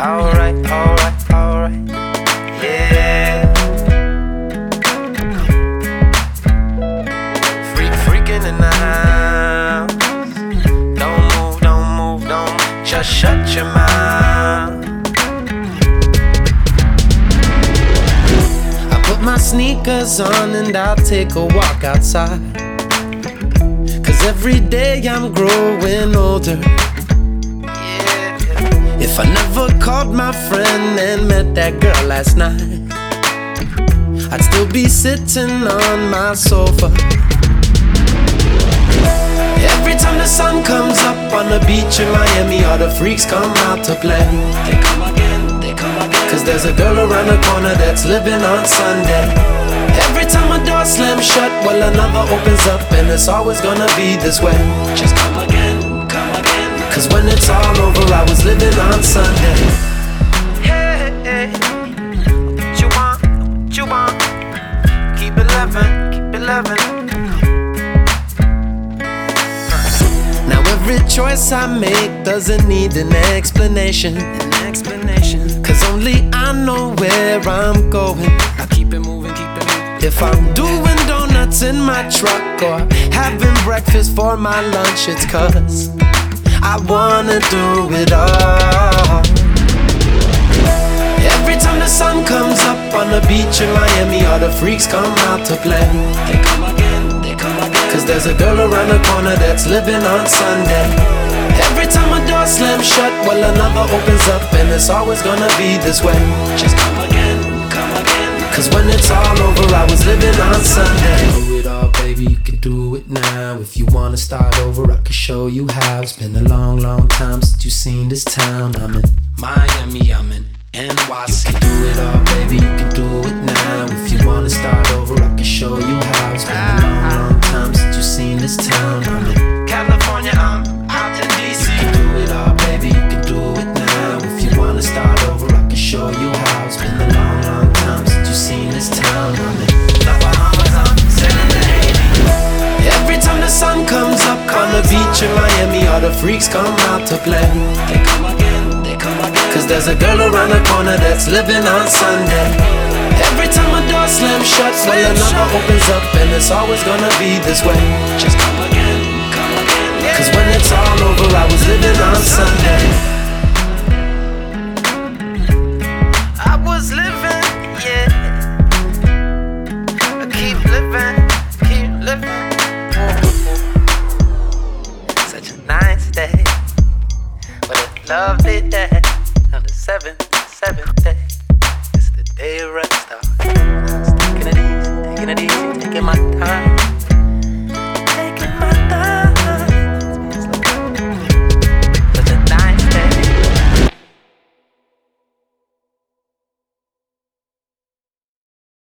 Alright, alright, alright. Yeah. Freaking in the house. Don't move, just shut your mouth. I put my sneakers on and I'll take a walk outside. 'Cause every day I'm growing older. If I never called my friend and met that girl last night, I'd still be sitting on my sofa. Every time the sun comes up on the beach in Miami, all the freaks come out to play. They come again, 'cause there's a girl around the corner that's living on Sunday. Every time a door slams shut, well another opens up, and it's always gonna be this way. Just come again, 'cause when it's all over, I was living on Sunday. Hey, hey, what you want, what you want? Keep it lovin', keep it lovin'. Now every choice I make doesn't need an explanation. 'Cause only I know where I'm going. I keep it moving, keep it moving. If I'm doing donuts in my truck or having breakfast for my lunch, it's 'cause I wanna do it all. Every time the sun comes up on the beach in Miami, all the freaks come out to play. They come again, 'cause there's a girl around the corner that's living on Sunday. Every time a door slams shut, well another opens up, and it's always gonna be this way. Just come again, 'cause when it's all over, I was living on Sunday. Do it all, baby, you can do it now. If you wanna start over, I can show you how. It's been a long, long time since you've seen this town. I'm in Miami, I'm in NYC. You can do it all, baby, you can do it now. If you wanna start over, I can show you how. It's been a long, long time since you've seen this town. I'm in California, I'm out in DC. You can do it all, baby, you can do it now. If you wanna start over, I can show you how. It's been a long, long time since you've seen this town. I'm in the Bahamas, I'm sailing to Haiti. Every time the sun comes up on the beach in Miami, all the freaks come out to play. They come again, 'cause there's a girl around the corner that's living on Sunday. Every time a door slams shut, well another opens up, and it's always gonna be this way. Just come again, 'cause when it's all over, I was living on Sunday. I was living, yeah. I keep living, keep living. Such a nice day, what a lovely day. On the seventh day, it's the day right.